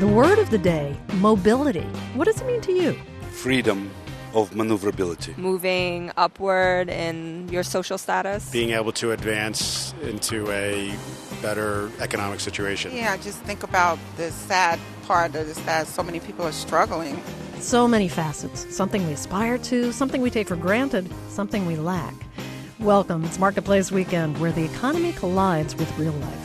The word of the day, mobility. What does it mean to you? Freedom of maneuverability. Moving upward in your social status. Being able to advance into a better economic situation. Yeah, just think about the sad part of this, that so many people are struggling. So many facets. Something we aspire to, something we take for granted, something we lack. Welcome. It's Marketplace Weekend, where the economy collides with real life.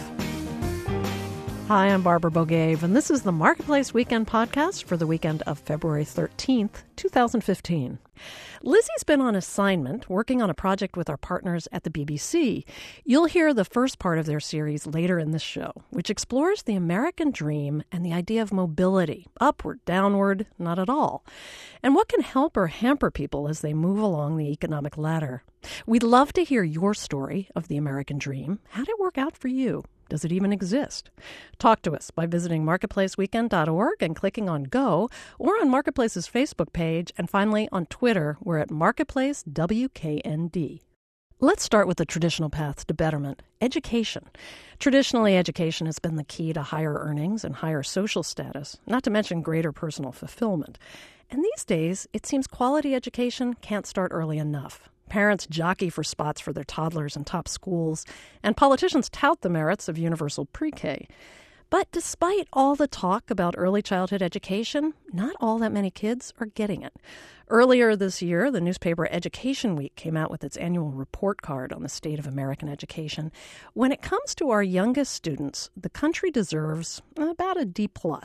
Hi, I'm Barbara Bogaev, and this is the Marketplace Weekend podcast for the weekend of February 13th, 2015. Lizzie's been on assignment working on a project with our partners at the BBC. You'll hear the first part of their series later in this show, which explores the American dream and the idea of mobility, upward, downward, not at all, and what can help or hamper people as they move along the economic ladder. We'd love to hear your story of the American dream. How'd it work out for you? Does it even exist? Talk to us by visiting marketplaceweekend.org and clicking on Go, or on Marketplace's Facebook page, and finally on Twitter, we're at Marketplace WKND. Let's start with the traditional path to betterment, education. Traditionally, education has been the key to higher earnings and higher social status, not to mention greater personal fulfillment. And these days, it seems quality education can't start early enough. Parents jockey for spots for their toddlers in top schools, and politicians tout the merits of universal pre-K. But despite all the talk about early childhood education, not all that many kids are getting it. Earlier this year, the newspaper Education Week came out with its annual report card on the state of American education. When it comes to our youngest students, the country deserves about a D+.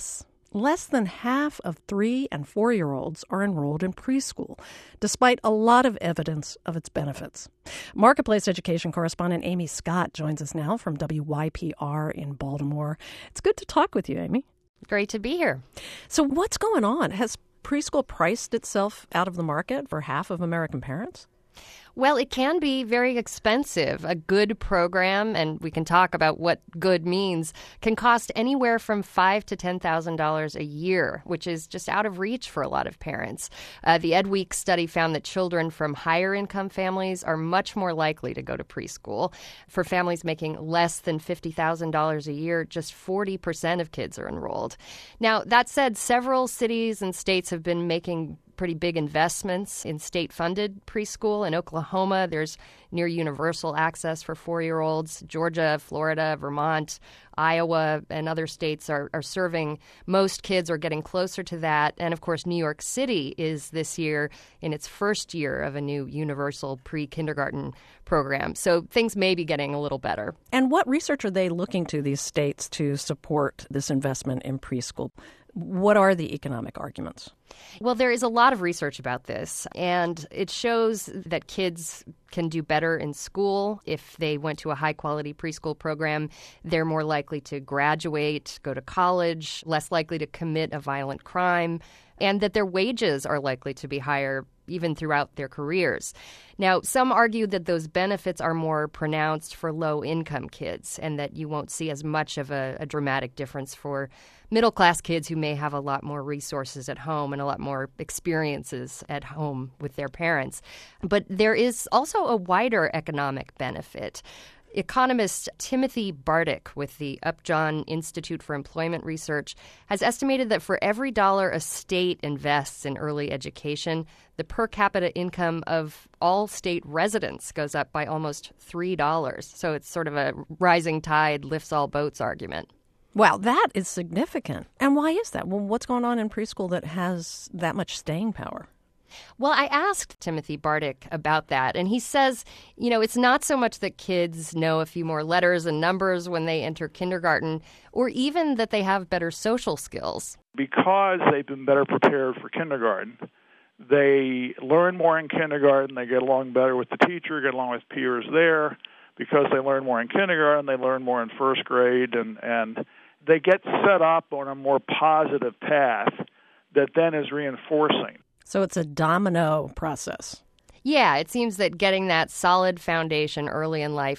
Less than half of 3- and 4-year-olds are enrolled in preschool, despite a lot of evidence of its benefits. Marketplace education correspondent Amy Scott joins us now from WYPR in Baltimore. It's good to talk with you, Amy. Great to be here. So what's going on? Has preschool priced itself out of the market for half of American parents? Well, it can be very expensive. A good program, and we can talk about what good means, can cost anywhere from $5,000 to $10,000 a year, which is just out of reach for a lot of parents. The EdWeek study found that children from higher income families are much more likely to go to preschool. For families making less than $50,000 a year, just 40% of kids are enrolled. Now, that said, several cities and states have been making pretty big investments in state-funded preschool. In Oklahoma, there's near universal access for 4-year-olds. Georgia, Florida, Vermont, Iowa, and other states are serving most kids or getting closer to that. And, of course, New York City is this year in its first year of a new universal pre-kindergarten program. So things may be getting a little better. And what research are they looking to, these states, to support this investment in preschool? What are the economic arguments? Well, there is a lot of research about this, and it shows that kids can do better in school if they went to a high-quality preschool program. They're more likely to graduate, go to college, less likely to commit a violent crime, and that their wages are likely to be higher even throughout their careers. Now, some argue that those benefits are more pronounced for low-income kids and that you won't see as much of a dramatic difference for middle-class kids who may have a lot more resources at home and a lot more experiences at home with their parents. But there is also a wider economic benefit. Economist Timothy Bartik with the Upjohn Institute for Employment Research has estimated that for every dollar a state invests in early education, the per capita income of all state residents goes up by almost $3. So it's sort of a rising tide lifts all boats argument. Wow, that is significant. And why is that? Well, what's going on in preschool that has that much staying power? Well, I asked Timothy Bartik about that, and he says, it's not so much that kids know a few more letters and numbers when they enter kindergarten, or even that they have better social skills. Because they've been better prepared for kindergarten, they learn more in kindergarten, they get along better with the teacher, get along with peers there. Because they learn more in kindergarten, they learn more in first grade, and they get set up on a more positive path that then is reinforcing. So it's a domino process. Yeah, it seems that getting that solid foundation early in life just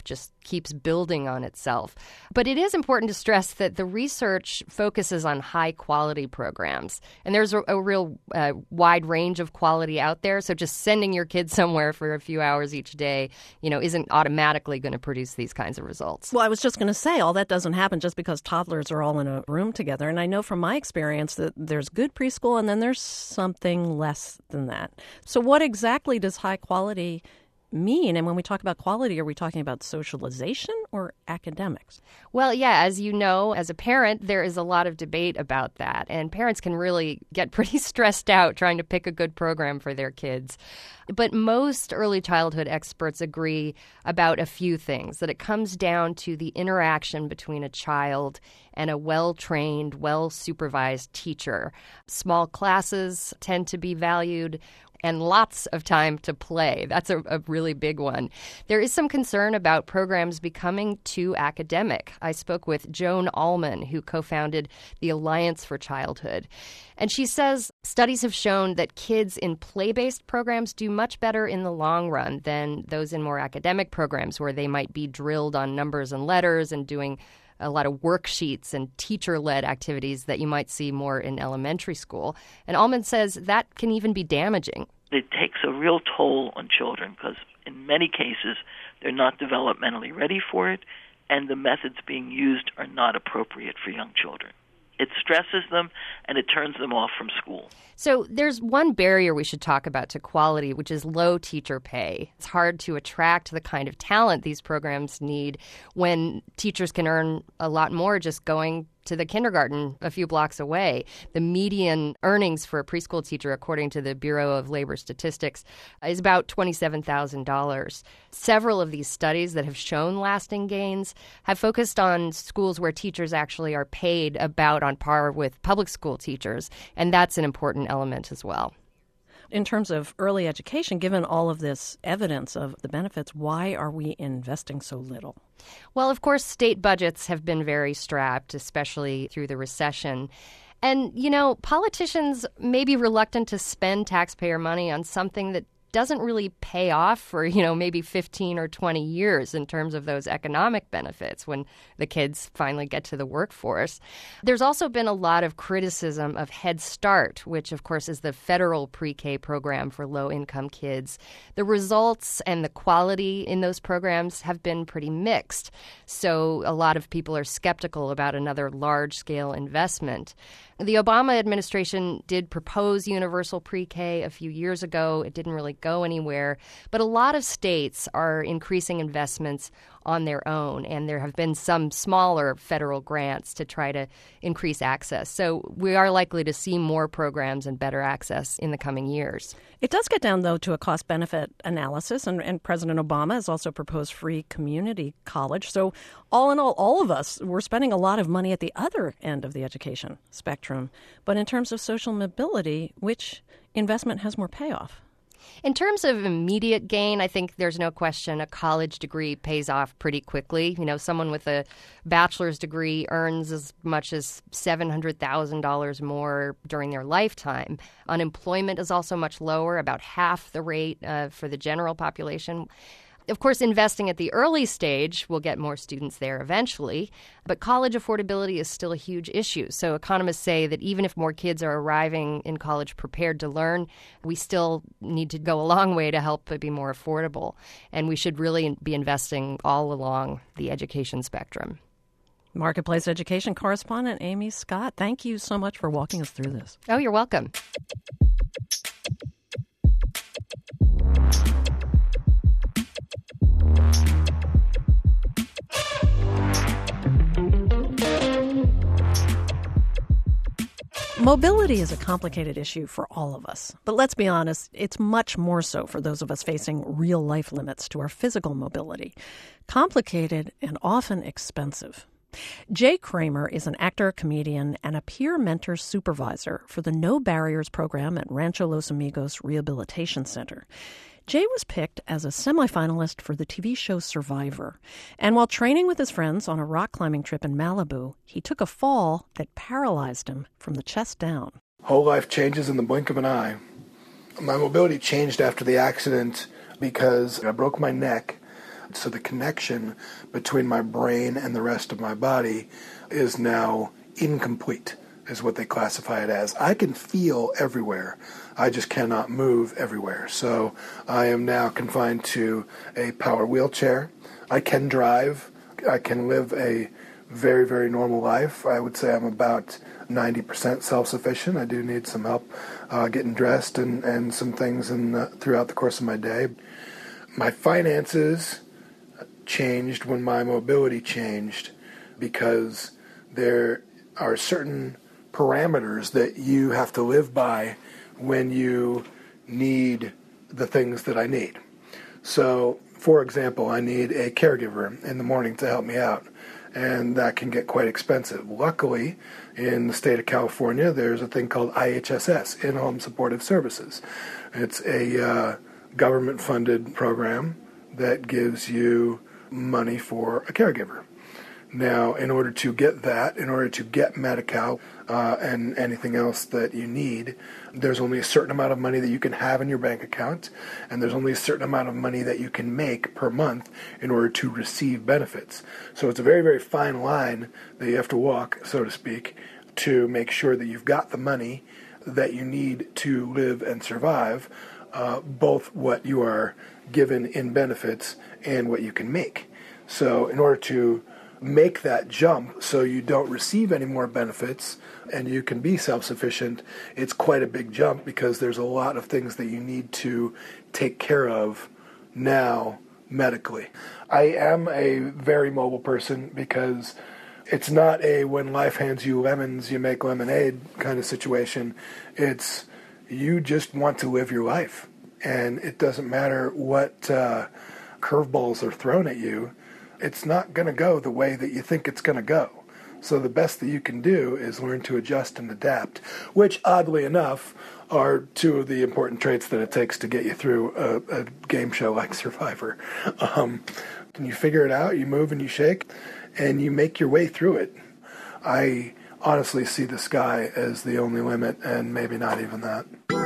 keeps building on itself. But it is important to stress that the research focuses on high-quality programs. And there's a real wide range of quality out there. So just sending your kids somewhere for a few hours each day, isn't automatically going to produce these kinds of results. Well, I was just going to say, all that doesn't happen just because toddlers are all in a room together. And I know from my experience that there's good preschool and then there's something less than that. So what exactly does high quality mean? And when we talk about quality, are we talking about socialization or academics? Well, yeah, as you know, as a parent, there is a lot of debate about that. And parents can really get pretty stressed out trying to pick a good program for their kids. But most early childhood experts agree about a few things, that it comes down to the interaction between a child and a well-trained, well-supervised teacher. Small classes tend to be valued, and lots of time to play. That's a really big one. There is some concern about programs becoming too academic. I spoke with Joan Allman, who co-founded the Alliance for Childhood. And she says studies have shown that kids in play-based programs do much better in the long run than those in more academic programs where they might be drilled on numbers and letters and doing a lot of worksheets and teacher-led activities that you might see more in elementary school. And Allman says that can even be damaging. It takes a real toll on children because in many cases they're not developmentally ready for it, and the methods being used are not appropriate for young children. It stresses them, and it turns them off from school. So there's one barrier we should talk about to quality, which is low teacher pay. It's hard to attract the kind of talent these programs need when teachers can earn a lot more just going to the kindergarten a few blocks away. The median earnings for a preschool teacher, according to the Bureau of Labor Statistics, is about $27,000. Several of these studies that have shown lasting gains have focused on schools where teachers actually are paid about on par with public school teachers, and that's an important element as well. In terms of early education, given all of this evidence of the benefits, why are we investing so little? Well, of course, state budgets have been very strapped, especially through the recession. And, politicians may be reluctant to spend taxpayer money on something that doesn't really pay off for, maybe 15 or 20 years in terms of those economic benefits when the kids finally get to the workforce. There's also been a lot of criticism of Head Start, which, of course, is the federal pre-K program for low-income kids. The results and the quality in those programs have been pretty mixed. So a lot of people are skeptical about another large-scale investment. The Obama administration did propose universal pre-K a few years ago. It didn't really go anywhere. But a lot of states are increasing investments on their own, and there have been some smaller federal grants to try to increase access. So we are likely to see more programs and better access in the coming years. It does get down, though, to a cost-benefit analysis, and President Obama has also proposed free community college. So all in all of us, we're spending a lot of money at the other end of the education spectrum. But in terms of social mobility, which investment has more payoff? In terms of immediate gain, I think there's no question a college degree pays off pretty quickly. Someone with a bachelor's degree earns as much as $700,000 more during their lifetime. Unemployment is also much lower, about half the rate for the general population. Of course, investing at the early stage will get more students there eventually, but college affordability is still a huge issue. So economists say that even if more kids are arriving in college prepared to learn, we still need to go a long way to help it be more affordable. And we should really be investing all along the education spectrum. Marketplace education correspondent Amy Scott, thank you so much for walking us through this. Oh, you're welcome. Mobility is a complicated issue for all of us. But let's be honest, it's much more so for those of us facing real-life limits to our physical mobility. Complicated and often expensive. Jay Kramer is an actor, comedian, and a peer mentor supervisor for the No Barriers program at Rancho Los Amigos Rehabilitation Center. Jay was picked as a semifinalist for the TV show Survivor. And while training with his friends on a rock climbing trip in Malibu, he took a fall that paralyzed him from the chest down. Whole life changes in the blink of an eye. My mobility changed after the accident because I broke my neck. So the connection between my brain and the rest of my body is now incomplete, is what they classify it as. I can feel everywhere. I just cannot move everywhere. So I am now confined to a power wheelchair. I can drive. I can live a very, very normal life. I would say I'm about 90% self-sufficient. I do need some help getting dressed and some things throughout the course of my day. My finances changed when my mobility changed, because there are certain parameters that you have to live by when you need the things that I need. So, for example, I need a caregiver in the morning to help me out, and that can get quite expensive. Luckily, in the state of California, there's a thing called IHSS, In-Home Supportive Services. It's a government-funded program that gives you money for a caregiver. Now, in order to get that, in order to get Medi-Cal and anything else that you need, there's only a certain amount of money that you can have in your bank account, and there's only a certain amount of money that you can make per month in order to receive benefits. So it's a very, very fine line that you have to walk, so to speak, to make sure that you've got the money that you need to live and survive, both what you are given in benefits and what you can make. So in order to make that jump so you don't receive any more benefits and you can be self-sufficient, it's quite a big jump, because there's a lot of things that you need to take care of now medically. I am a very mobile person, because it's not a when life hands you lemons, you make lemonade kind of situation. It's you just want to live your life, and it doesn't matter what curveballs are thrown at you. It's not going to go the way that you think it's going to go. So the best that you can do is learn to adjust and adapt, which, oddly enough, are two of the important traits that it takes to get you through a game show like Survivor. And you figure it out, you move and you shake, and you make your way through it. I honestly see the sky as the only limit, and maybe not even that.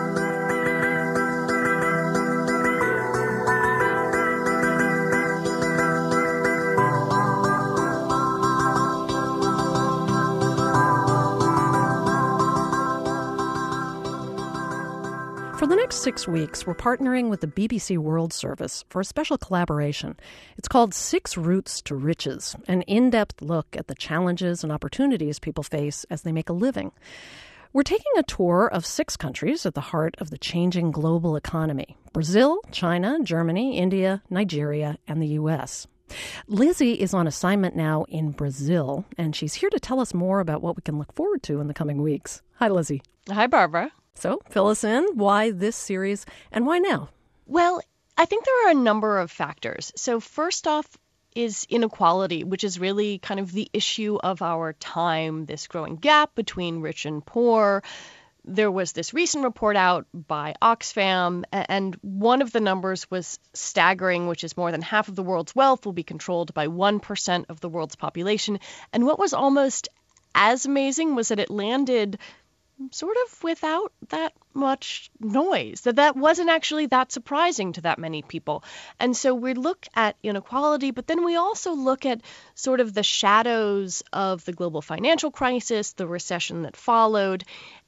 For the next 6 weeks, we're partnering with the BBC World Service for a special collaboration. It's called 6 Routes to Riches, an in-depth look at the challenges and opportunities people face as they make a living. We're taking a tour of 6 countries at the heart of the changing global economy: Brazil, China, Germany, India, Nigeria, and the U.S. Lizzie is on assignment now in Brazil, and she's here to tell us more about what we can look forward to in the coming weeks. Hi, Lizzie. Hi, Barbara. So, fill us in. Why this series, and why now? Well, I think there are a number of factors. So first off is inequality, which is really kind of the issue of our time, this growing gap between rich and poor. There was this recent report out by Oxfam, and one of the numbers was staggering, which is more than half of the world's wealth will be controlled by 1% of the world's population. And what was almost as amazing was that it landed sort of without that much noise, that wasn't actually that surprising to that many people. And so we look at inequality, but then we also look at sort of the shadows of the global financial crisis, the recession that followed,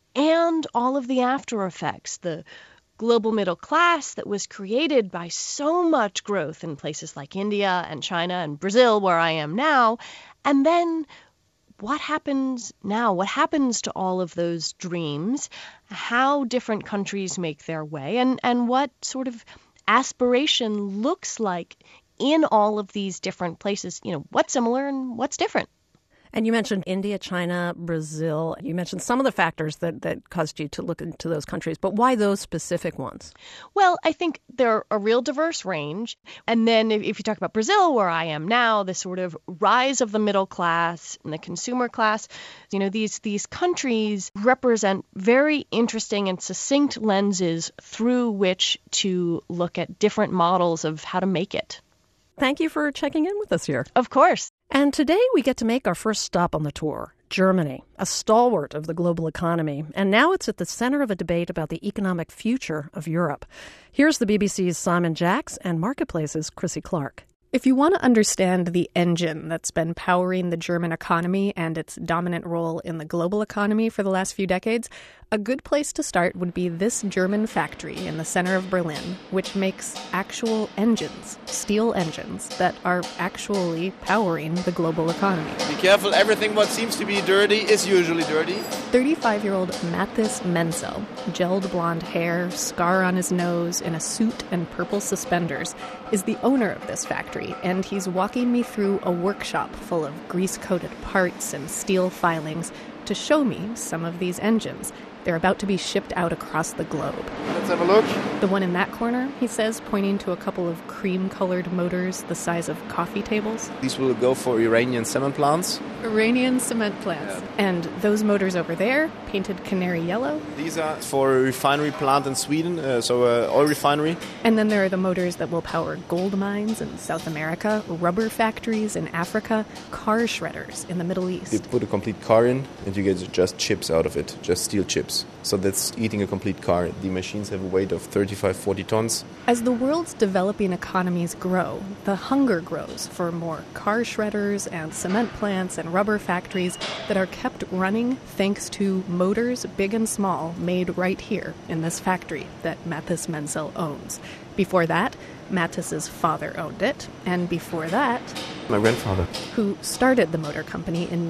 and all of the after effects, the global middle class that was created by so much growth in places like India and China and Brazil, where I am now. And then what happens now? What happens to all of those dreams? How different countries make their way, and what sort of aspiration looks like in all of these different places? You know, what's similar and what's different? And you mentioned India, China, Brazil. You mentioned some of the factors that caused you to look into those countries, but why those specific ones? Well, I think they're a real diverse range. And then if you talk about Brazil, where I am now, the sort of rise of the middle class and the consumer class, you know, these countries represent very interesting and succinct lenses through which to look at different models of how to make it. Thank you for checking in with us here. Of course. And today we get to make our first stop on the tour, Germany, a stalwart of the global economy. And now it's at the center of a debate about the economic future of Europe. Here's the BBC's Simon Jacks and Marketplace's Chrissy Clark. If you want to understand the engine that's been powering the German economy and its dominant role in the global economy for the last few decades, a good place to start would be this German factory in the center of Berlin, which makes actual engines, steel engines, that are actually powering the global economy. Be careful, everything what seems to be dirty is usually dirty. 35-year-old Mathis Menzel, gelled blonde hair, scar on his nose, in a suit and purple suspenders, is the owner of this factory, and he's walking me through a workshop full of grease-coated parts and steel filings to show me some of these engines. They're about to be shipped out across the globe. Let's have a look. The one in that corner, he says, pointing to a couple of cream-colored motors the size of coffee tables. These will go for Iranian cement plants. Iranian cement plants. Yeah. And those motors over there, painted canary yellow. These are for a refinery plant in Sweden, oil refinery. And then there are the motors that will power gold mines in South America, rubber factories in Africa, car shredders in the Middle East. You put a complete car in, and you get just chips out of it, just steel chips. So that's eating a complete car. The machines have a weight of 35, 40 tons. As the world's developing economies grow, the hunger grows for more car shredders and cement plants and rubber factories that are kept running thanks to motors, big and small, made right here in this factory that Mathis Menzel owns. Before that, Mathis's father owned it, and before that, my grandfather, who started the motor company in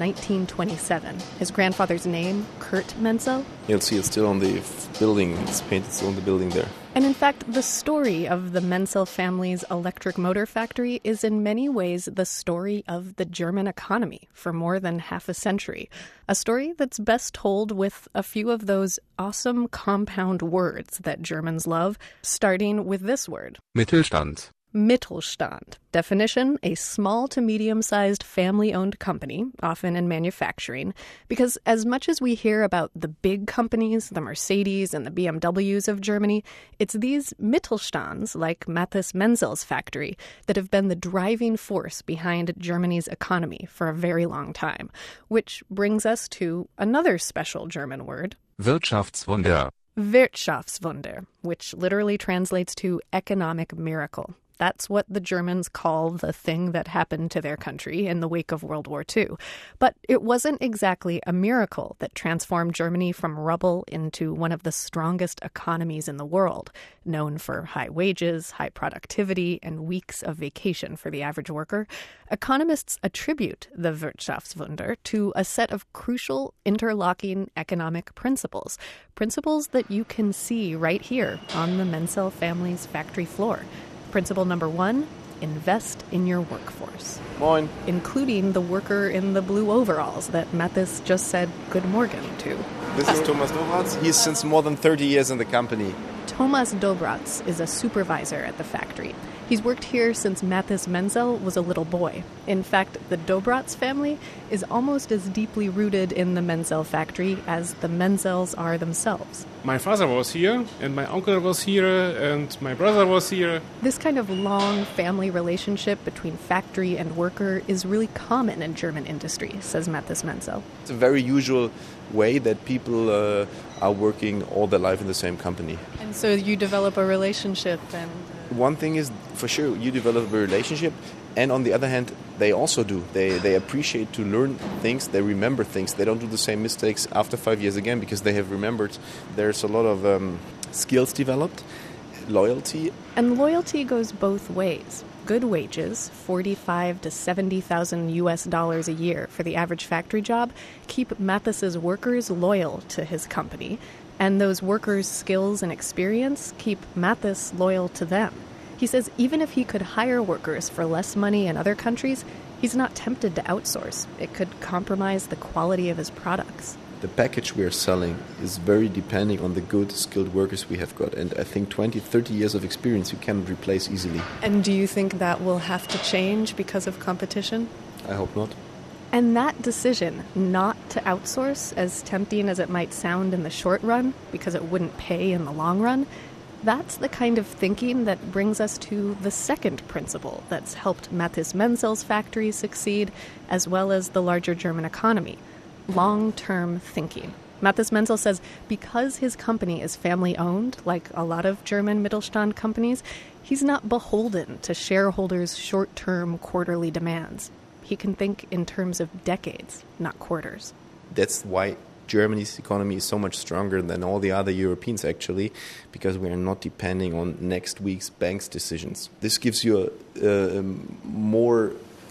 1927. His grandfather's name, Kurt Menzel. You'll see it's still on the building. It's painted still on the building there. And in fact, the story of the Menzel family's electric motor factory is in many ways the story of the German economy for more than half a century. A story that's best told with a few of those awesome compound words that Germans love, starting with this word. Mittelstand. Mittelstand. Definition, a small to medium-sized family-owned company, often in manufacturing, because as much as we hear about the big companies, the Mercedes and the BMWs of Germany, it's these Mittelstands, like Mathis Menzel's factory, that have been the driving force behind Germany's economy for a very long time. Which brings us to another special German word. Wirtschaftswunder. Wirtschaftswunder, which literally translates to economic miracle. That's what the Germans call the thing that happened to their country in the wake of World War II. But it wasn't exactly a miracle that transformed Germany from rubble into one of the strongest economies in the world, known for high wages, high productivity, and weeks of vacation for the average worker. Economists attribute the Wirtschaftswunder to a set of crucial interlocking economic principles that you can see right here on the Menzel family's factory floor. Principle number 1, invest in your workforce. Moin. Including the worker in the blue overalls that Mathis just said good morgen to. This is Thomas Dobratz. He's since more than 30 years in the company. Thomas Dobratz is a supervisor at the factory. He's worked here since Mathis Menzel was a little boy. In fact, the Dobratz family is almost as deeply rooted in the Menzel factory as the Menzels are themselves. My father was here, and my uncle was here, and my brother was here. This kind of long family relationship between factory and worker is really common in German industry, says Mathis Menzel. It's a very usual way that people are working all their life in the same company. And so you develop a relationship and... One thing is, for sure, you develop a relationship, and on the other hand, they also do. They appreciate to learn things, they remember things. They don't do the same mistakes after 5 years again because they have remembered. There's a lot of skills developed, loyalty. And loyalty goes both ways. Good wages, $45,000 to $70,000 US a year for the average factory job, keep Mathis's workers loyal to his company. And those workers' skills and experience keep Mathis loyal to them. He says even if he could hire workers for less money in other countries, he's not tempted to outsource. It could compromise the quality of his products. The package we are selling is very depending on the good, skilled workers we have got. And I think 20, 30 years of experience you cannot replace easily. And do you think that will have to change because of competition? I hope not. And that decision not to outsource, as tempting as it might sound in the short run, because it wouldn't pay in the long run, that's the kind of thinking that brings us to the second principle that's helped Mathis Menzel's factory succeed, as well as the larger German economy: long-term thinking. Mathis Menzel says because his company is family-owned, like a lot of German Mittelstand companies, he's not beholden to shareholders' short-term quarterly demands. He can think in terms of decades, not quarters. That's why Germany's economy is so much stronger than all the other Europeans, actually, because we are not depending on next week's bank's decisions. This gives you a more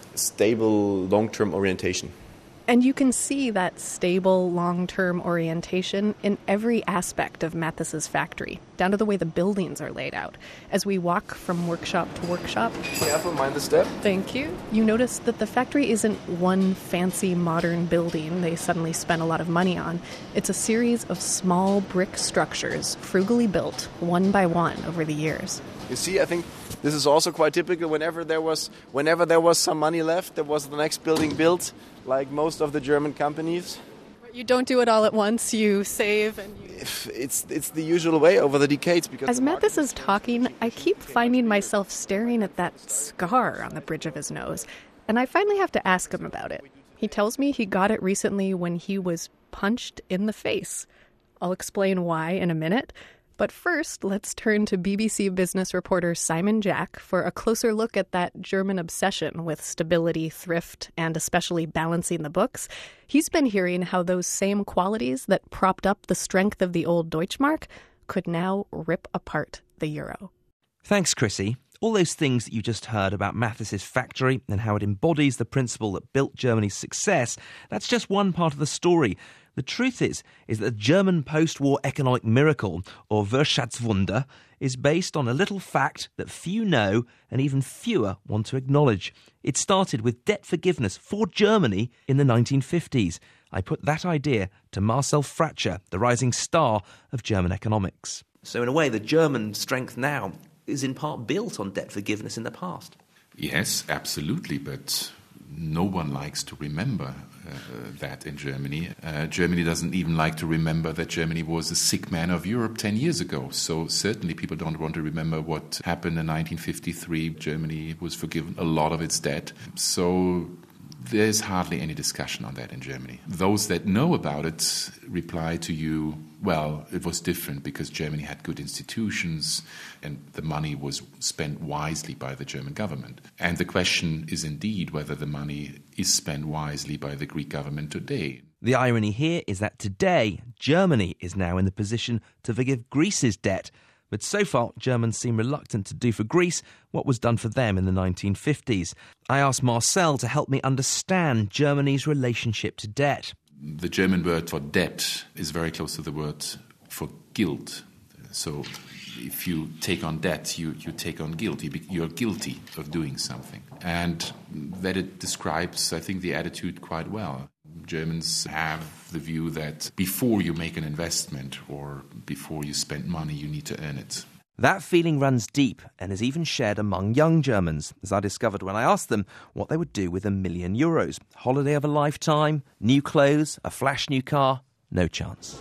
stable long-term orientation. And you can see that stable, long-term orientation in every aspect of Mathis's factory, down to the way the buildings are laid out. As we walk from workshop to workshop... Careful, mind the step. Thank you. You notice that the factory isn't one fancy modern building they suddenly spent a lot of money on. It's a series of small brick structures, frugally built, one by one, over the years. You see, I think this is also quite typical. Whenever there was some money left, there was the next building built, like most of the German companies. You don't do it all at once. You save and you... It's the usual way over the decades. Because as Mathis is talking, I keep finding myself staring at that scar on the bridge of his nose, and I finally have to ask him about it. He tells me he got it recently when he was punched in the face. I'll explain why in a minute. But first, let's turn to BBC business reporter Simon Jack for a closer look at that German obsession with stability, thrift, and especially balancing the books. He's been hearing how those same qualities that propped up the strength of the old Deutschmark could now rip apart the euro. Thanks, Chrissy. All those things that you just heard about Mathis's factory and how it embodies the principle that built Germany's success, that's just one part of the story. The truth is that the German post-war economic miracle, or Wirtschaftswunder, is based on a little fact that few know and even fewer want to acknowledge. It started with debt forgiveness for Germany in the 1950s. I put that idea to Marcel Fratscher, the rising star of German economics. So in a way, the German strength now is in part built on debt forgiveness in the past. Yes, absolutely, but no one likes to remember that in Germany. Germany doesn't even like to remember that Germany was a sick man of Europe 10 years ago. So certainly people don't want to remember what happened in 1953. Germany was forgiven a lot of its debt. So there's hardly any discussion on that in Germany. Those that know about it reply to you, well, it was different because Germany had good institutions and the money was spent wisely by the German government. And the question is indeed whether the money is spent wisely by the Greek government today. The irony here is that today, Germany is now in the position to forgive Greece's debt. But so far, Germans seem reluctant to do for Greece what was done for them in the 1950s. I asked Marcel to help me understand Germany's relationship to debt. The German word for debt is very close to the word for guilt. So if you take on debt, you take on guilt. You're guilty of doing something. And that it describes, I think, the attitude quite well. Germans have the view that before you make an investment or before you spend money, you need to earn it. That feeling runs deep and is even shared among young Germans, as I discovered when I asked them what they would do with €1 million. Holiday of a lifetime, new clothes, a flash new car, no chance.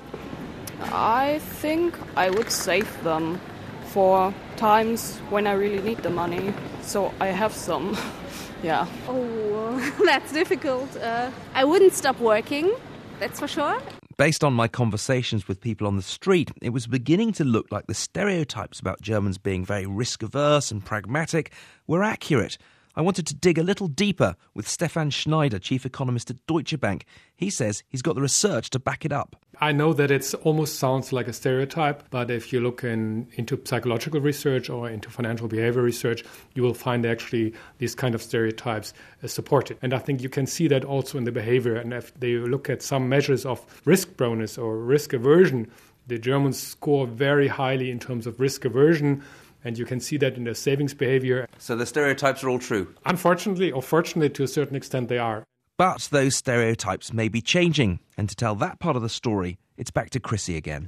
I think I would save them for times when I really need the money, so I have some. Yeah. Oh, that's difficult. I wouldn't stop working, that's for sure. Based on my conversations with people on the street, it was beginning to look like the stereotypes about Germans being very risk-averse and pragmatic were accurate. I wanted to dig a little deeper with Stefan Schneider, chief economist at Deutsche Bank. He says he's got the research to back it up. I know that it almost sounds like a stereotype, but if you look into psychological research or into financial behavior research, you will find actually these kind of stereotypes supported. And I think you can see that also in the behavior. And if they look at some measures of risk proneness or risk aversion, the Germans score very highly in terms of risk aversion. And you can see that in their savings behavior. So the stereotypes are all true? Unfortunately, or fortunately, to a certain extent, they are. But those stereotypes may be changing. And to tell that part of the story, it's back to Chrissy again.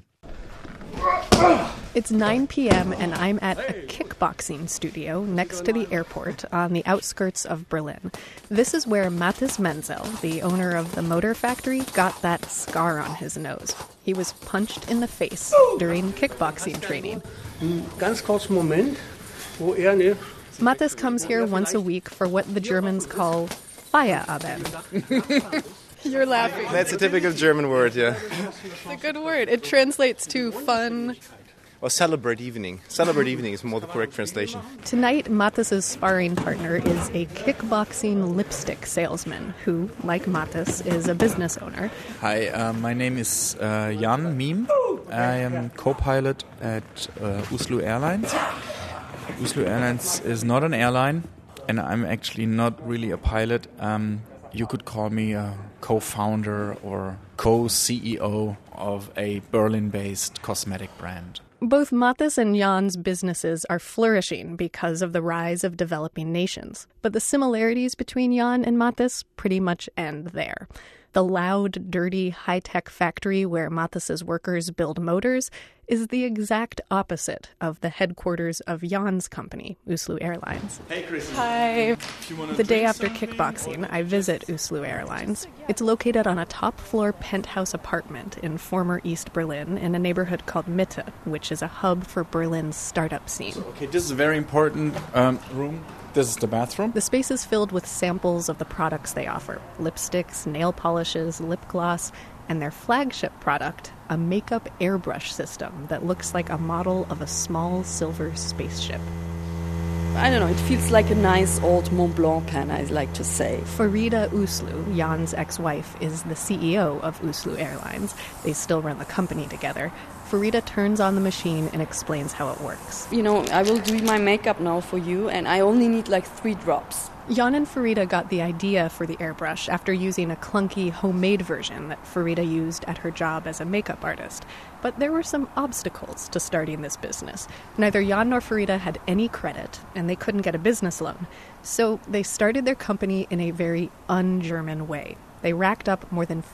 It's 9 p.m. and I'm at a kickboxing studio next to the airport on the outskirts of Berlin. This is where Mathis Menzel, the owner of the motor factory, got that scar on his nose. He was punched in the face during kickboxing training. Ganz kurzen Moment, wo Mathis comes here once a week for what the Germans call Feierabend. You're laughing. That's a typical German word, yeah. It's a good word. It translates to fun. Or celebrate evening. Celebrate evening is more the correct translation. Tonight, Matthes's sparring partner is a kickboxing lipstick salesman who, like Matthes, is a business owner. Hi, my name is Jan Miem. I am co-pilot at Oslo Airlines. Oslo Airlines is not an airline, and I'm actually not really a pilot. You could call me a co-founder or co-CEO of a Berlin-based cosmetic brand. Both Matthes and Jan's businesses are flourishing because of the rise of developing nations. But the similarities between Jan and Matthes pretty much end there. The loud, dirty, high-tech factory where Matthes's workers build motors is the exact opposite of the headquarters of Jan's company, Oslo Airlines. Hey, Chris. Hi. The day after kickboxing, I visit Oslo Airlines. It's located on a top-floor penthouse apartment in former East Berlin in a neighborhood called Mitte, which is a hub for Berlin's startup scene. Okay, this is a very important room. This is the bathroom. The space is filled with samples of the products they offer: lipsticks, nail polishes, lip gloss, and their flagship product, a makeup airbrush system that looks like a model of a small silver spaceship. I don't know, it feels like a nice old Mont Blanc pen, I like to say. Farida Uslu, Jan's ex-wife, is the CEO of Oslo Airlines. They still run the company together. Farida turns on the machine and explains how it works. You know, I will do my makeup now for you, and I only need like 3 drops. Jan and Farida got the idea for the airbrush after using a clunky homemade version that Farida used at her job as a makeup artist. But there were some obstacles to starting this business. Neither Jan nor Farida had any credit, and they couldn't get a business loan. So they started their company in a very un-German way. They racked up more than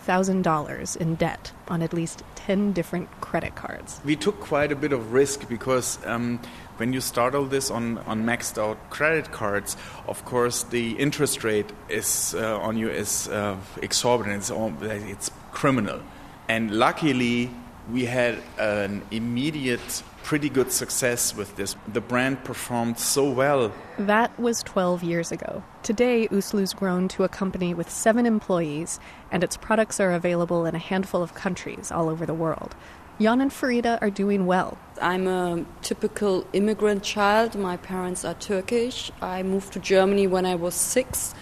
$50,000 in debt on at least 10 different credit cards. We took quite a bit of risk because when you start all this on maxed out credit cards, of course the interest rate is on you is exorbitant. It's criminal. And luckily we had an immediate pretty good success with this. The brand performed so well. That was 12 years ago. Today, Oslo's grown to a company with 7 employees, and its products are available in a handful of countries all over the world. Jan and Farida are doing well. I'm a typical immigrant child. My parents are Turkish. I moved to Germany when I was 6.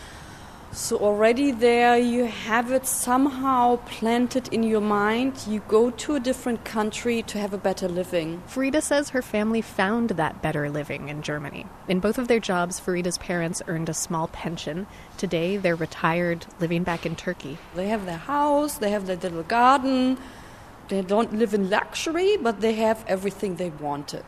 So already there you have it somehow planted in your mind. You go to a different country to have a better living. Farida says her family found that better living in Germany. In both of their jobs, Farida's parents earned a small pension. Today, they're retired, living back in Turkey. They have their house, they have their little garden. They don't live in luxury, but they have everything they wanted.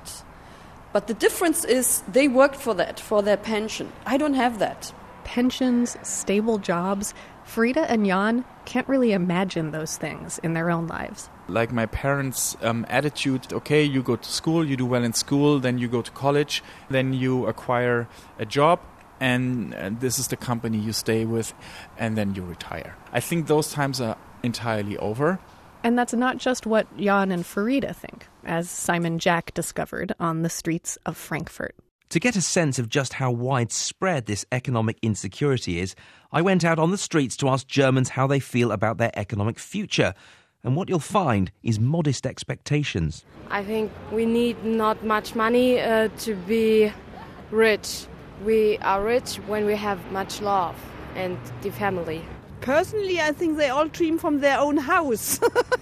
But the difference is they worked for that, for their pension. I don't have that. Pensions, stable jobs. Farida and Jan can't really imagine those things in their own lives. Like my parents' attitude, okay, you go to school, you do well in school, then you go to college, then you acquire a job, and this is the company you stay with, and then you retire. I think those times are entirely over. And that's not just what Jan and Farida think, as Simon Jack discovered on the streets of Frankfurt. To get a sense of just how widespread this economic insecurity is, I went out on the streets to ask Germans how they feel about their economic future. And what you'll find is modest expectations. I think we need not much money to be rich. We are rich when we have much love and the family. Personally, I think they all dream from their own house.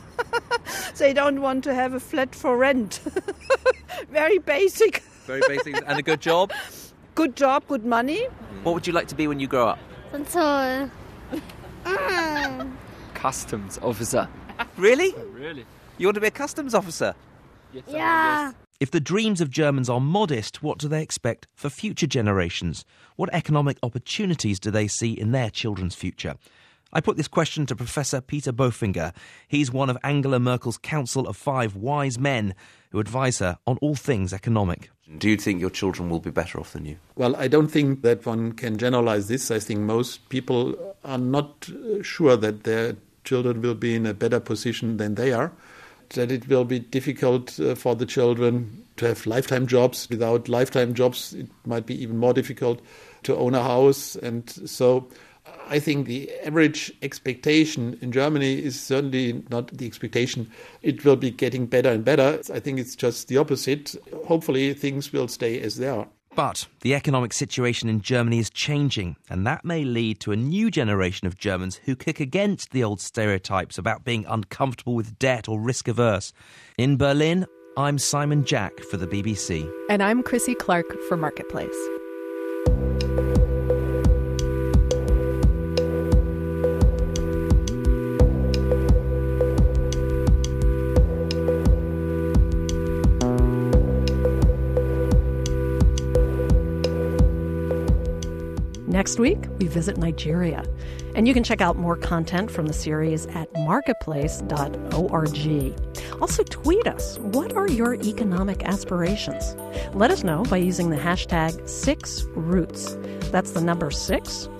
They don't want to have a flat for rent. Very basic. Very basic. And a good job? Good job, good money. What would you like to be when you grow up? Toll. Customs officer. Really? Really? You want to be a customs officer? Yeah. If the dreams of Germans are modest, what do they expect for future generations? What economic opportunities do they see in their children's future? I put this question to Professor Peter Bofinger. He's one of Angela Merkel's Council of 5 Wise Men who advise her on all things economic. Do you think your children will be better off than you? Well, I don't think that one can generalize this. I think most people are not sure that their children will be in a better position than they are, that it will be difficult for the children to have lifetime jobs. Without lifetime jobs, it might be even more difficult to own a house. And so I think the average expectation in Germany is certainly not the expectation it will be getting better and better. I think it's just the opposite. Hopefully things will stay as they are. But the economic situation in Germany is changing, and that may lead to a new generation of Germans who kick against the old stereotypes about being uncomfortable with debt or risk-averse. In Berlin, I'm Simon Jack for the BBC. And I'm Chrissy Clark for Marketplace. Next week, we visit Nigeria. And you can check out more content from the series at marketplace.org. Also, tweet us. What are your economic aspirations? Let us know by using the hashtag 6Roots. That's the number 6,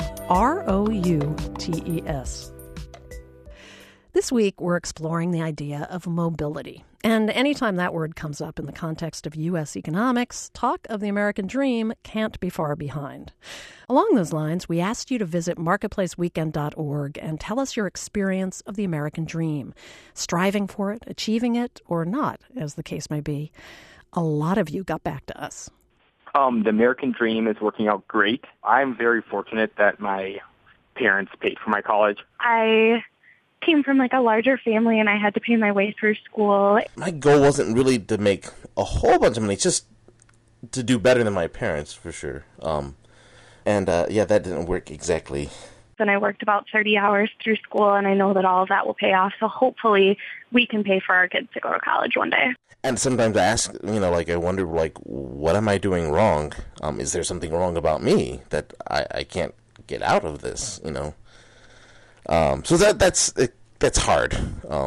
ROUTES. This week, we're exploring the idea of mobility. And anytime that word comes up in the context of U.S. economics, talk of the American dream can't be far behind. Along those lines, we asked you to visit marketplaceweekend.org and tell us your experience of the American dream, striving for it, achieving it, or not, as the case may be. A lot of you got back to us. The American dream is working out great. I'm very fortunate that my parents paid for my college. I came from a larger family and I had to pay my way through school. My goal wasn't really to make a whole bunch of money, just to do better than my parents, for sure. That didn't work exactly. Then I worked about 30 hours through school, and I know that all of that will pay off. So hopefully we can pay for our kids to go to college one day. And sometimes I ask, I wonder, what am I doing wrong? Is there something wrong about me that I can't get out of this, So that's hard.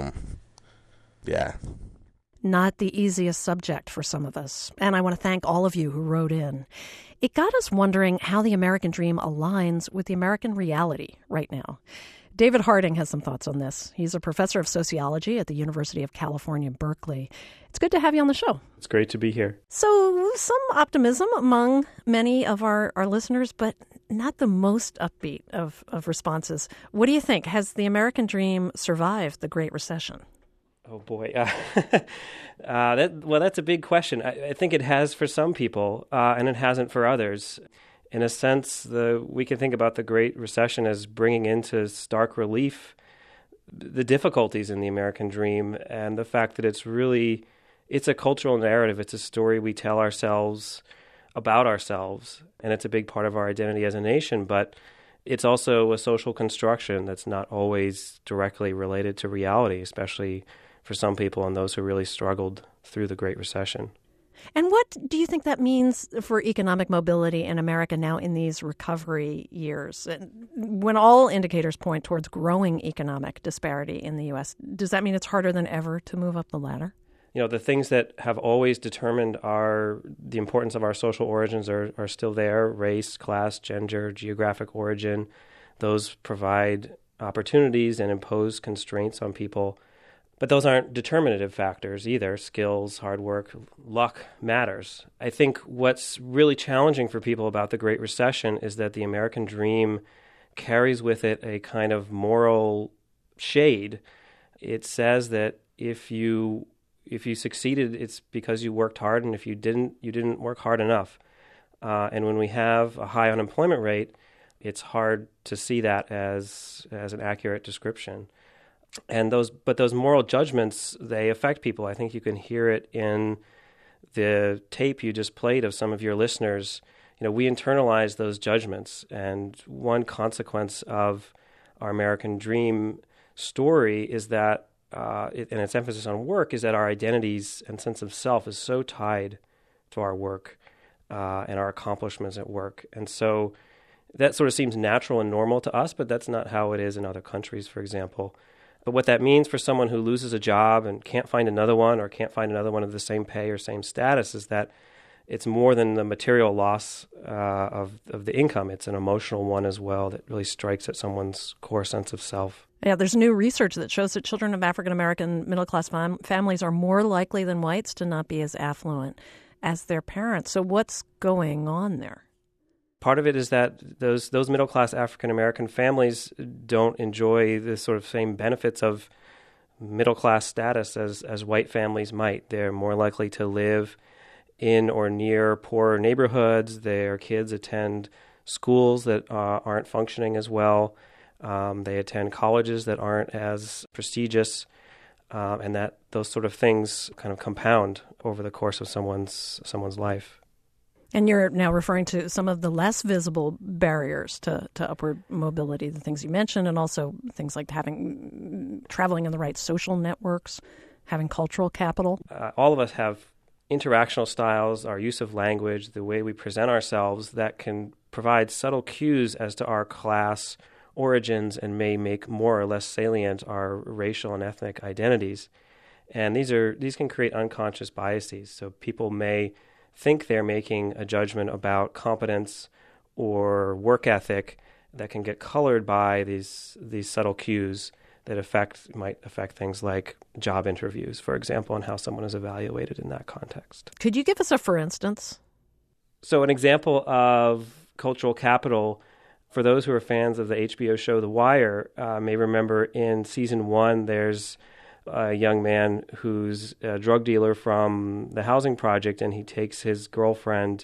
Not the easiest subject for some of us. And I want to thank all of you who wrote in. It got us wondering how the American dream aligns with the American reality right now. David Harding has some thoughts on this. He's a professor of sociology at the University of California, Berkeley. It's good to have you on the show. It's great to be here. So some optimism among many of our listeners, but not the most upbeat of responses. What do you think? Has the American dream survived the Great Recession? Oh, boy. That's a big question. I think it has for some people, and it hasn't for others. In a sense, we can think about the Great Recession as bringing into stark relief the difficulties in the American dream and the fact that it's a cultural narrative. It's a story we tell ourselves about ourselves, and it's a big part of our identity as a nation, but it's also a social construction that's not always directly related to reality, especially for some people and those who really struggled through the Great Recession. And what do you think that means for economic mobility in America now in these recovery years? When all indicators point towards growing economic disparity in the U.S., does that mean it's harder than ever to move up the ladder? The things that have always determined the importance of our social origins are still there: race, class, gender, geographic origin. Those provide opportunities and impose constraints on people. But those aren't determinative factors either. Skills, hard work, luck matters. I think what's really challenging for people about the Great Recession is that the American dream carries with it a kind of moral shade. It says that if you succeeded, it's because you worked hard, and if you didn't, you didn't work hard enough. And when we have a high unemployment rate, it's hard to see that as an accurate description. And those moral judgments, they affect people. I think you can hear it in the tape you just played of some of your listeners. We internalize those judgments, and one consequence of our American dream story is that, and its emphasis on work, is that our identities and sense of self is so tied to our work and our accomplishments at work. And so that sort of seems natural and normal to us, but that's not how it is in other countries, for example. But what that means for someone who loses a job and can't find another one, or can't find another one of the same pay or same status, is that it's more than the material loss of the income. It's an emotional one as well that really strikes at someone's core sense of self. Yeah, there's new research that shows that children of African-American middle-class families are more likely than whites to not be as affluent as their parents. So what's going on there? part of it is that those middle-class African-American families don't enjoy the sort of same benefits of middle-class status as white families might. They're more likely to live in or near poorer neighborhoods. Their kids attend schools that aren't functioning as well. They attend colleges that aren't as prestigious, and that those sort of things kind of compound over the course of someone's life. And you're now referring to some of the less visible barriers to upward mobility, the things you mentioned, and also things like traveling in the right social networks, having cultural capital. All of us have interactional styles, our use of language, the way we present ourselves that can provide subtle cues as to our class origins and may make more or less salient our racial and ethnic identities. And these can create unconscious biases. So people may think they're making a judgment about competence or work ethic that can get colored by these subtle cues that might affect things like job interviews, for example, and how someone is evaluated in that context. Could you give us a for instance? So an example of cultural capital, for those who are fans of the HBO show The Wire, may remember in season 1 there's a young man who's a drug dealer from the housing project, and he takes his girlfriend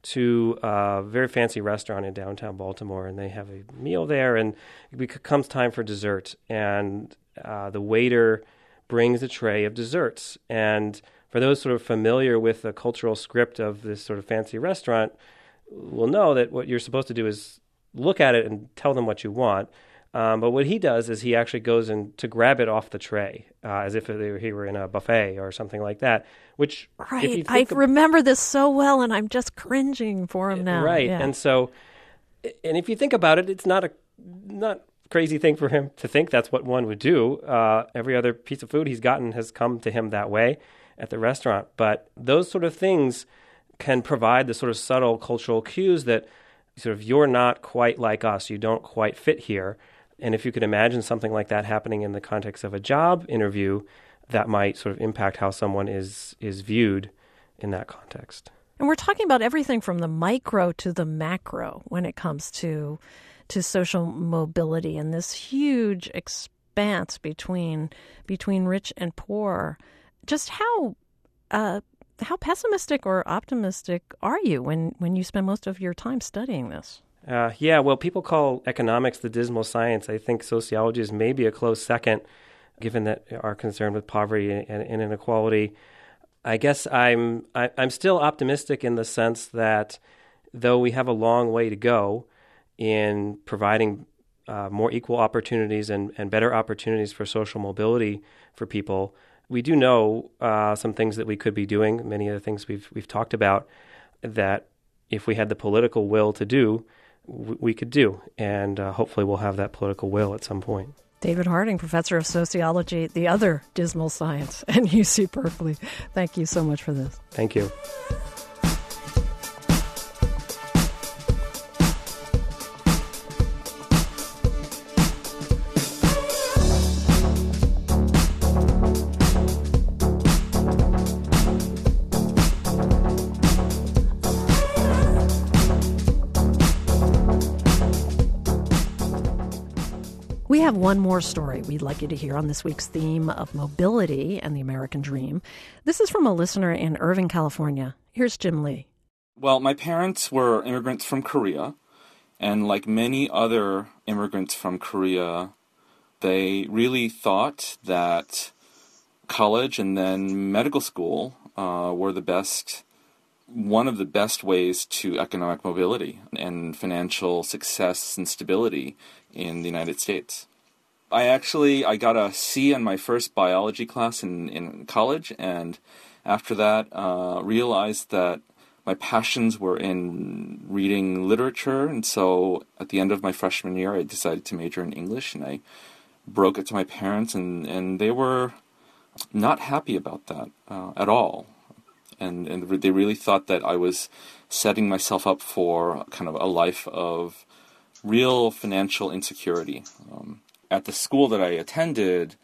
to a very fancy restaurant in downtown Baltimore, and they have a meal there, and it comes time for dessert, and the waiter brings a tray of desserts. And for those sort of familiar with the cultural script of this sort of fancy restaurant will know that what you're supposed to do is look at it and tell them what you want. But what he does is he actually goes in to grab it off the tray as if he were in a buffet or something like that. Which, right, I remember this so well, and I'm just cringing for him now. Right, yeah. And if you think about it, it's not crazy thing for him to think that's what one would do. Every other piece of food he's gotten has come to him that way at the restaurant. But those sort of things can provide the sort of subtle cultural cues that sort of you're not quite like us, you don't quite fit here. And if you could imagine something like that happening in the context of a job interview, that might sort of impact how someone is viewed in that context. And we're talking about everything from the micro to the macro when it comes to social mobility and this huge expanse between rich and poor. Just how pessimistic or optimistic are you when you spend most of your time studying this? Well, people call economics the dismal science. I think sociology is maybe a close second, given that our concern with poverty and inequality. I guess I'm still optimistic in the sense that though we have a long way to go in providing more equal opportunities and better opportunities for social mobility for people, we do know some things that we could be doing, many of the things we've talked about, that if we had the political will to do, we could do. And hopefully we'll have that political will at some point. David Harding, professor of sociology, the other dismal science at UC Berkeley. Thank you so much for this. Thank you. We have one more story we'd like you to hear on this week's theme of mobility and the American dream. This is from a listener in Irvine, California. Here's Jim Lee. Well, my parents were immigrants from Korea, and like many other immigrants from Korea, they really thought that college and then medical school were one of the best ways to economic mobility and financial success and stability in the United States. I got a C in my first biology class in college, and after that realized that my passions were in reading literature, and so at the end of my freshman year I decided to major in English, and I broke it to my parents, and they were not happy about that at all. And they really thought that I was setting myself up for kind of a life of real financial insecurity. At the school that I attended,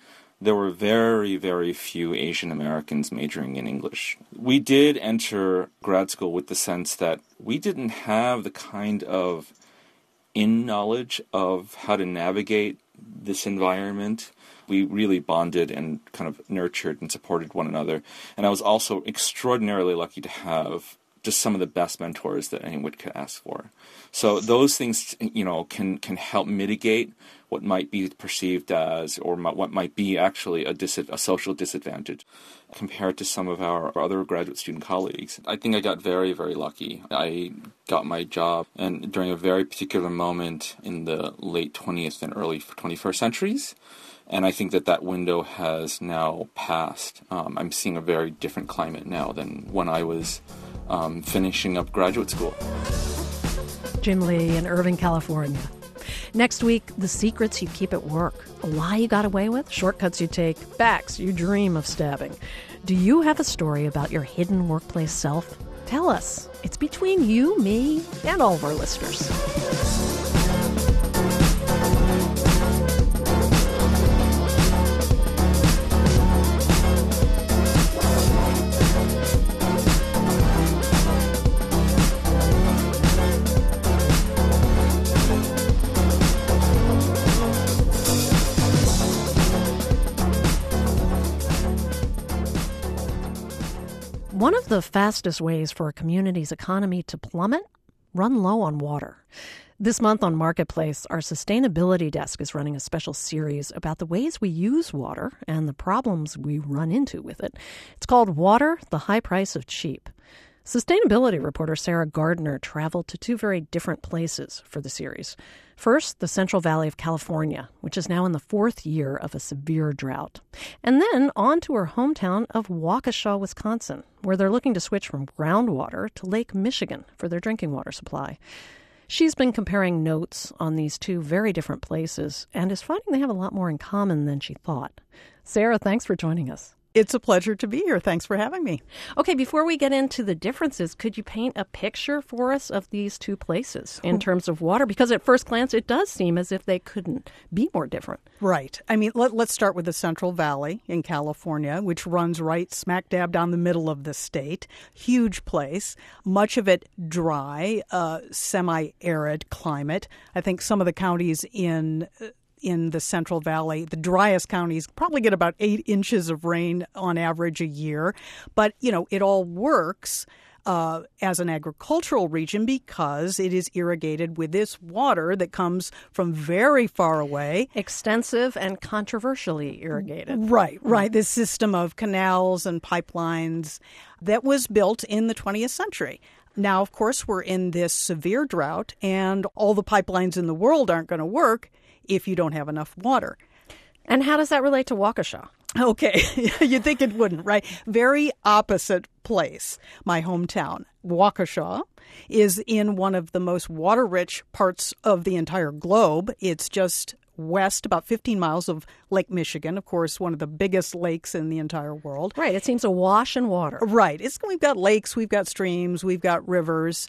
there were very, very few Asian Americans majoring in English. We did enter grad school with the sense that we didn't have the kind of knowledge of how to navigate this environment. We really bonded and kind of nurtured and supported one another. And I was also extraordinarily lucky to have just some of the best mentors that anyone could ask for. So those things, can help mitigate what might be perceived as, or what might be actually a social disadvantage compared to some of our other graduate student colleagues. I think I got very, very lucky. I got my job and during a very particular moment in the late 20th and early 21st centuries. And I think that window has now passed. I'm seeing a very different climate now than when I was finishing up graduate school. Jim Lee in Irvine, California. Next week, the secrets you keep at work, a lie you got away with, shortcuts you take, backs you dream of stabbing. Do you have a story about your hidden workplace self? Tell us. It's between you, me, and all of our listeners. One of the fastest ways for a community's economy to plummet, run low on water. This month on Marketplace, our sustainability desk is running a special series about the ways we use water and the problems we run into with it. It's called Water, the High Price of Cheap. Sustainability reporter Sarah Gardner traveled to two very different places for the series. First, the Central Valley of California, which is now in the fourth year of a severe drought. And then on to her hometown of Waukesha, Wisconsin, where they're looking to switch from groundwater to Lake Michigan for their drinking water supply. She's been comparing notes on these two very different places and is finding they have a lot more in common than she thought. Sarah, thanks for joining us. It's a pleasure to be here. Thanks for having me. Okay, before we get into the differences, could you paint a picture for us of these two places in terms of water? Because at first glance, it does seem as if they couldn't be more different. Right. I mean, let's start with the Central Valley in California, which runs right smack dab down the middle of the state. Huge place. Much of it dry, semi-arid climate. I think some of the counties in the Central Valley, the driest counties, probably get about 8 inches of rain on average a year. But, it all works as an agricultural region because it is irrigated with this water that comes from very far away. Extensive and controversially irrigated. Right. This system of canals and pipelines that was built in the 20th century. Now, of course, we're in this severe drought, and all the pipelines in the world aren't going to work if you don't have enough water. And how does that relate to Waukesha? Okay, you'd think it wouldn't, right? Very opposite place, my hometown. Waukesha is in one of the most water-rich parts of the entire globe. It's just west, about 15 miles of Lake Michigan, of course, one of the biggest lakes in the entire world. Right. It seems awash in water. Right. We've got lakes, we've got streams, we've got rivers,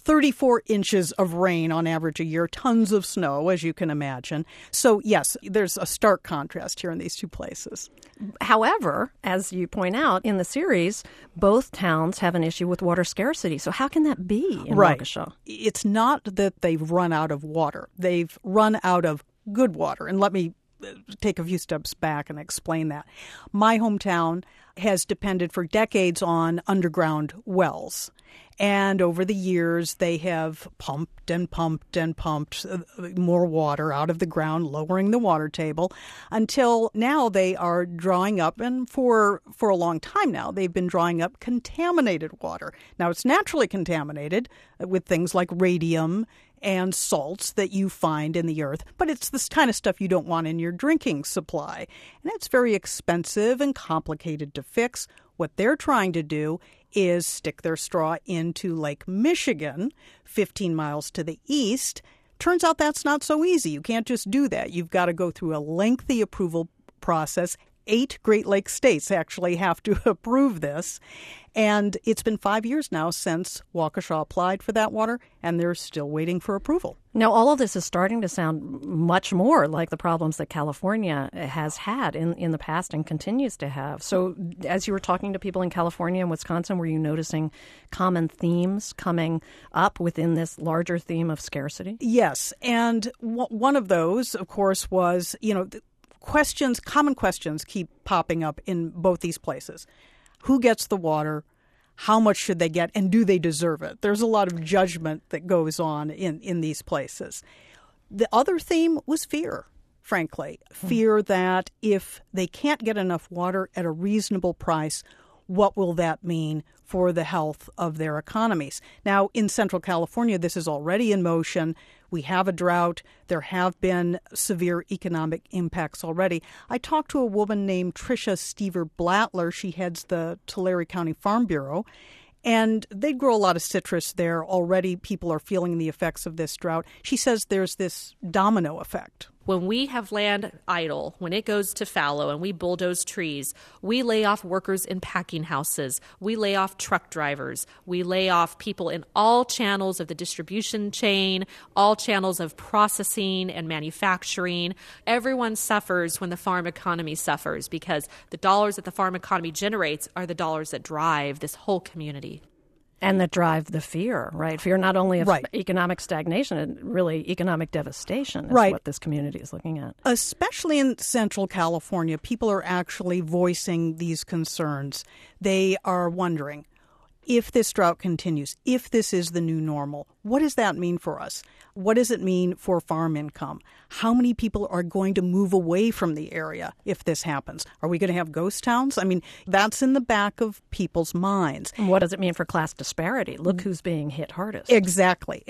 34 inches of rain on average a year, tons of snow, as you can imagine. So, yes, there's a stark contrast here in these two places. However, as you point out in the series, both towns have an issue with water scarcity. So how can that be in Waukesha? It's not that they've run out of water. They've run out of good water. And let me take a few steps back and explain that. My hometown has depended for decades on underground wells. And over the years, they have pumped and pumped and pumped more water out of the ground, lowering the water table, until now they are drawing up, and for a long time now, they've been drawing up contaminated water. Now, it's naturally contaminated with things like radium and salts that you find in the earth, but it's this kind of stuff you don't want in your drinking supply. And it's very expensive and complicated to fix. What they're trying to do is stick their straw into Lake Michigan, 15 miles to the east. Turns out that's not so easy. You can't just do that. You've got to go through a lengthy approval process 8 Great Lakes states actually have to approve this. And it's been 5 years now since Waukesha applied for that water, and they're still waiting for approval. Now, all of this is starting to sound much more like the problems that California has had in the past and continues to have. So as you were talking to people in California and Wisconsin, were you noticing common themes coming up within this larger theme of scarcity? Yes. And one of those, of course, was, common questions keep popping up in both these places. Who gets the water? How much should they get? And do they deserve it? There's a lot of judgment that goes on in these places. The other theme was fear, frankly. Fear that if they can't get enough water at a reasonable price, what will that mean for the health of their economies? Now, in Central California, this is already in motion. We have a drought. There have been severe economic impacts already. I talked to a woman named Tricia Stever-Blattler. She heads the Tulare County Farm Bureau, and they grow a lot of citrus there. Already people are feeling the effects of this drought. She says there's this domino effect. When we have land idle, when it goes to fallow and we bulldoze trees, we lay off workers in packing houses, we lay off truck drivers, we lay off people in all channels of the distribution chain, all channels of processing and manufacturing. Everyone suffers when the farm economy suffers because the dollars that the farm economy generates are the dollars that drive this whole community. And that drive the fear, right? Fear not only of economic stagnation, and really economic devastation is what this community is looking at. Especially in Central California, people are actually voicing these concerns. They are wondering, if this drought continues, if this is the new normal, what does that mean for us? What does it mean for farm income? How many people are going to move away from the area if this happens? Are we going to have ghost towns? I mean, that's in the back of people's minds. And what does it mean for class disparity? Look who's being hit hardest. Exactly.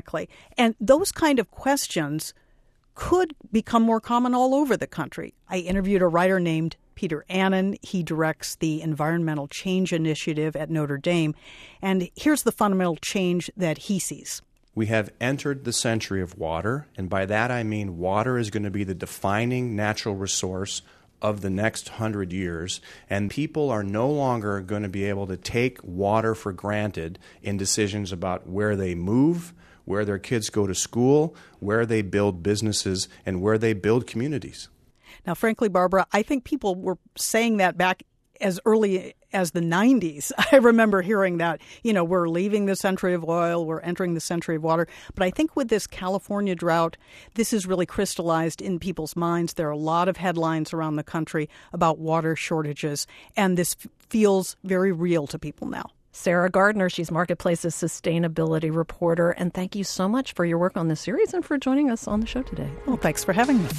And those kind of questions could become more common all over the country. I interviewed a writer named Peter Annan. He directs the Environmental Change Initiative at Notre Dame. And here's the fundamental change that he sees. We have entered the century of water, and by that I mean water is going to be the defining natural resource of the next 100 years, and people are no longer going to be able to take water for granted in decisions about where they move, where their kids go to school, where they build businesses, and where they build communities. Now, frankly, Barbara, I think people were saying that back as early as the 90s. I remember hearing that, we're leaving the century of oil, we're entering the century of water. But I think with this California drought, this is really crystallized in people's minds. There are a lot of headlines around the country about water shortages, and this feels very real to people now. Sarah Gardner, she's Marketplace's sustainability reporter. And thank you so much for your work on this series and for joining us on the show today. Well, thanks for having me.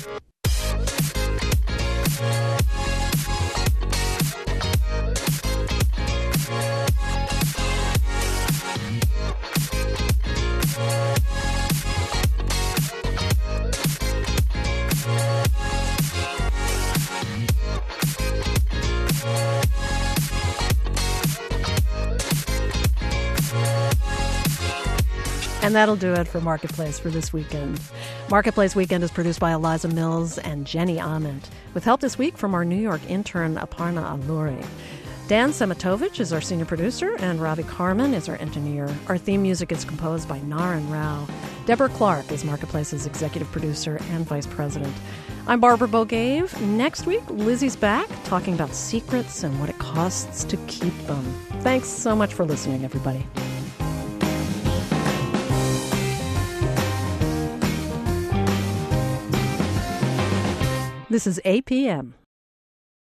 And that'll do it for Marketplace for this weekend. Marketplace Weekend is produced by Eliza Mills and Jenny Ament, with help this week from our New York intern, Aparna Alluri. Dan Semitovich is our senior producer, and Ravi Karman is our engineer. Our theme music is composed by Naren Rao. Deborah Clark is Marketplace's executive producer and vice president. I'm Barbara Bogave. Next week, Lizzie's back talking about secrets and what it costs to keep them. Thanks so much for listening, everybody. This is APM.